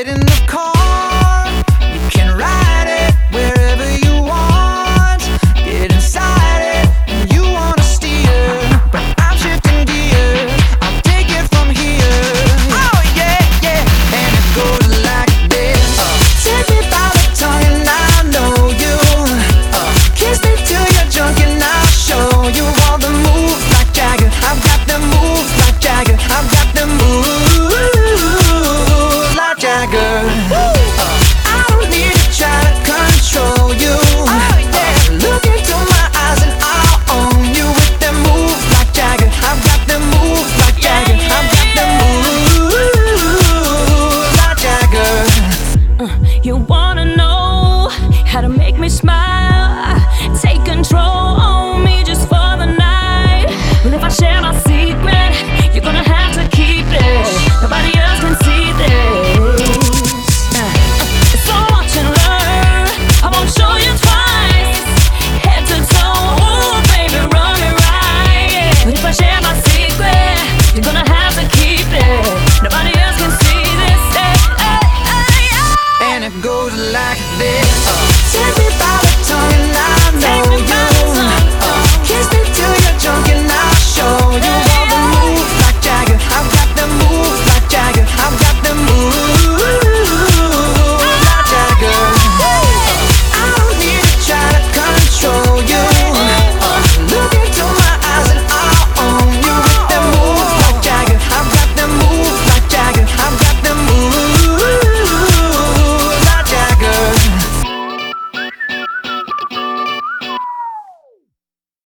in the car. You can ride it wherever you want. Get inside it and you wanna steer, but I'm shifting gears. I'll take it from here. Oh yeah, yeah. And it goes like this. Take me by the tongue and I know you. Kiss me till you're drunk and I'll show you all the moves like Jagger. I've got the moves like Jagger. I've got the moves like Jagger. I don't need to try to control you. Look into my eyes and I'll own you with them moves like Jagger. I've got them moves like Jagger. I've got them moves like Jagger. You wanna know how to make me smile?